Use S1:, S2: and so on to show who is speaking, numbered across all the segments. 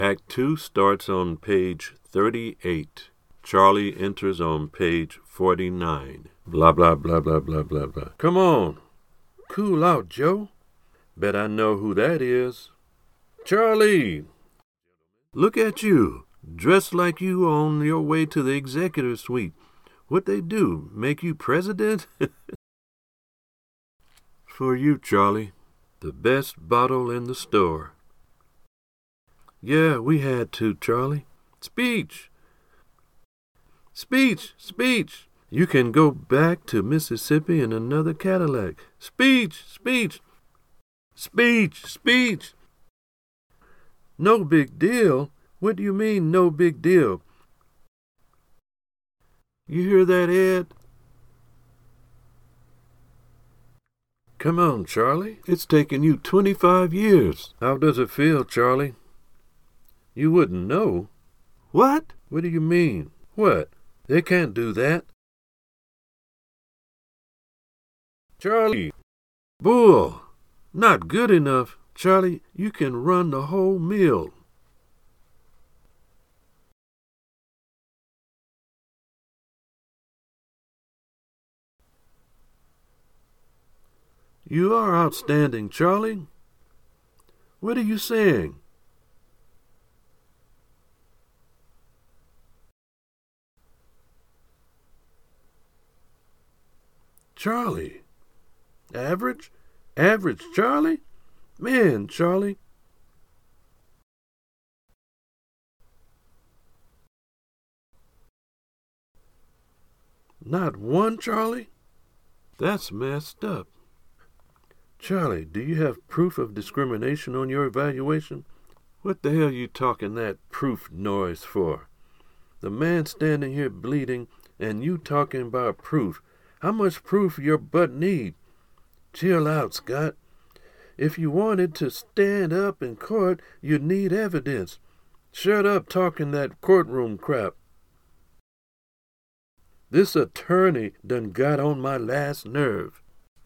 S1: Act 2 starts on page 38. Charlie enters on page 49. Blah, blah, blah, blah, blah, blah, blah. Come on. Cool out, Joe. Bet I know who that is. Charlie! Look at you, dressed like you on your way to the executive suite. What they do, make you president? For you, Charlie. The best bottle in the store. Yeah, we had to, Charlie. Speech! Speech! Speech! You can go back to Mississippi in another Cadillac. Speech! Speech! Speech! Speech! No big deal? What do you mean, no big deal? You hear that, Ed? Come on, Charlie. It's taken you 25 years. How does it feel, Charlie? You wouldn't know. What? What do you mean? What? They can't do that. Charlie! Bull! Not good enough. Charlie, you can run the whole mill. You are outstanding, Charlie. What are you saying? Charlie. Average? Average, Charlie? Man, Charlie. Not one, Charlie? That's messed up. Charlie, do you have proof of discrimination on your evaluation? What the hell you talking that proof noise for? The man standing here bleeding, and you talking about proof. How much proof your butt need? Chill out, Scott. If you wanted to stand up in court, you'd need evidence. Shut up talking that courtroom crap. This attorney done got on my last nerve.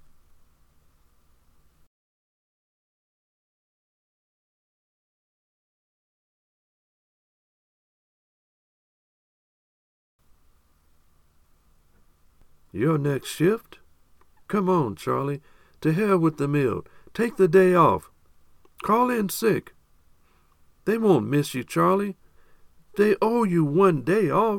S1: Your next shift? Come on, Charlie. To hell with the mill. Take the day off. Call in sick. They won't miss you, Charlie. They owe you 1 day off.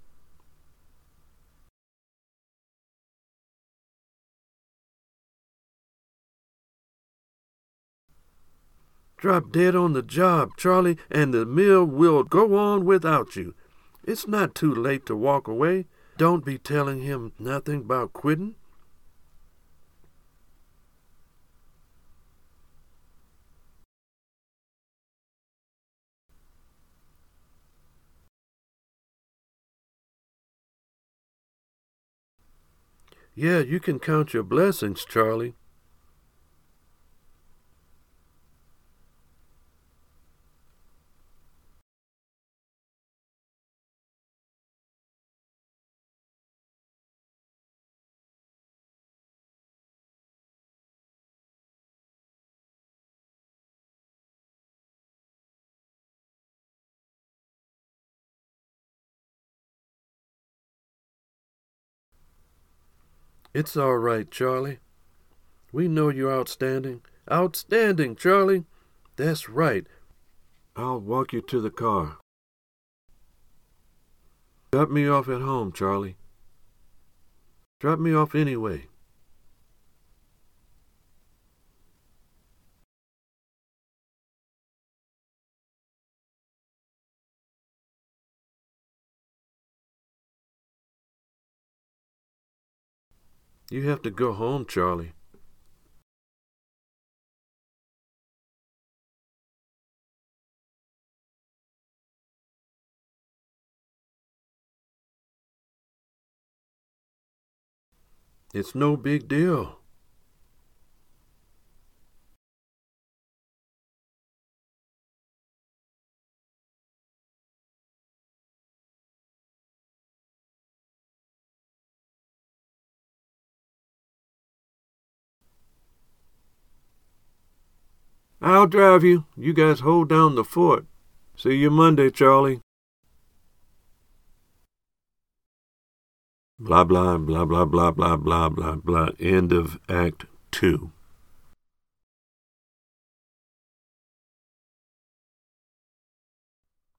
S1: Drop dead on the job, Charlie, and the mill will go on without you. It's not too late to walk away. Don't be telling him nothing about quitting. Yeah, you can count your blessings, Charlie. It's all right, Charlie. We know you're outstanding. Outstanding, Charlie. That's right. I'll walk you to the car. Drop me off at home, Charlie. Drop me off anyway. You have to go home, Charlie. It's no big deal. I'll drive you. You guys hold down the fort. See you Monday, Charlie. Blah, blah, blah, blah, blah, blah, blah, blah, blah. End of Act 2.